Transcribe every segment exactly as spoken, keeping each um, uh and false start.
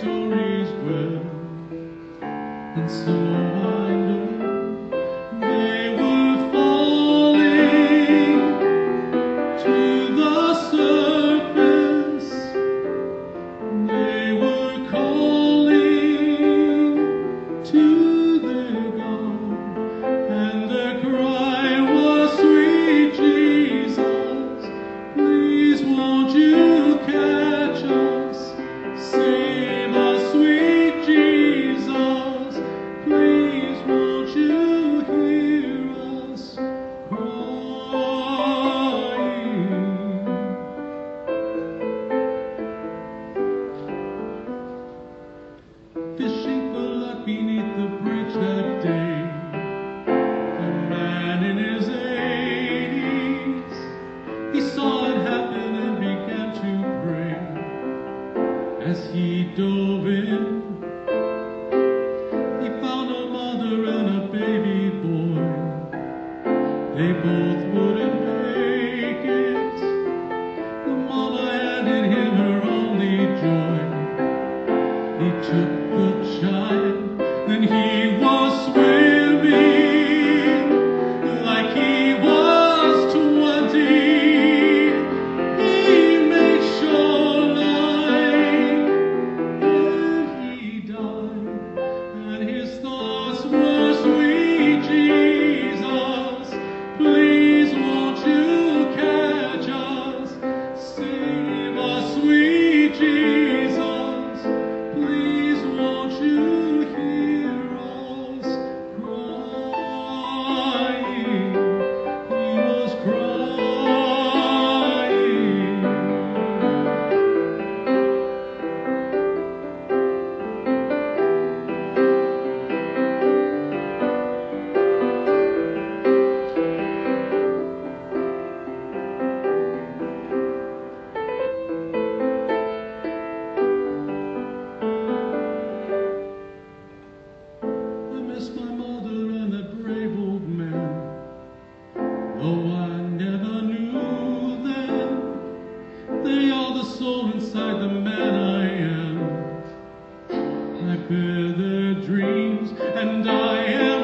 stories well, and so I know they were falling to the surface. They were calling to their God, and their cry was, "Sweet Jesus, please won't you catch us? Save us, sweet Jesus, please won't you hear us crying?" Fishing for luck beneath the bridge that day, a man in his eighties, he saw it happen and began to pray. As he dove in, he found a mother and a baby boy. They both wouldn't make it. The mama handed him her only joy. He took the child, then he was swimming like he was twenty. He made shoreline and he died, and his thoughts were, "Sweet Jesus, please won't you catch us? Save us, sweet Jesus, please won't you hear us crying?" He was crying. I miss my mother and that brave old man, though I never knew them. They are the soul inside the man I am. I bear their dreams and I am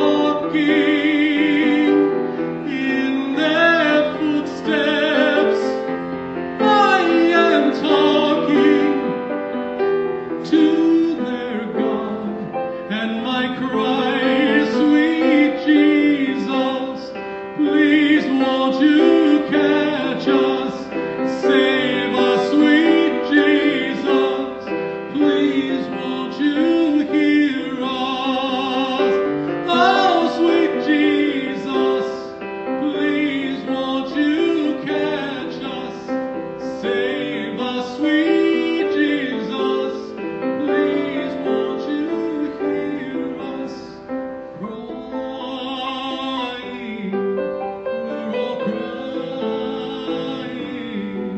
walking in their footsteps. I am talking to their God, and my cry is, "Sweet Jesus, please won't you catch us? Save us, sweet Jesus, please won't you hear us? Oh, sweet Jesus, please won't you catch us? Save us, sweet Jesus, please won't you hear us crying?" We're all crying.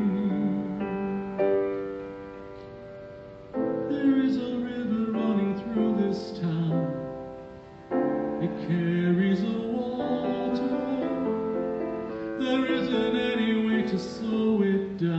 There is a river running through this town. It carries a water. There isn't any way to slow it down.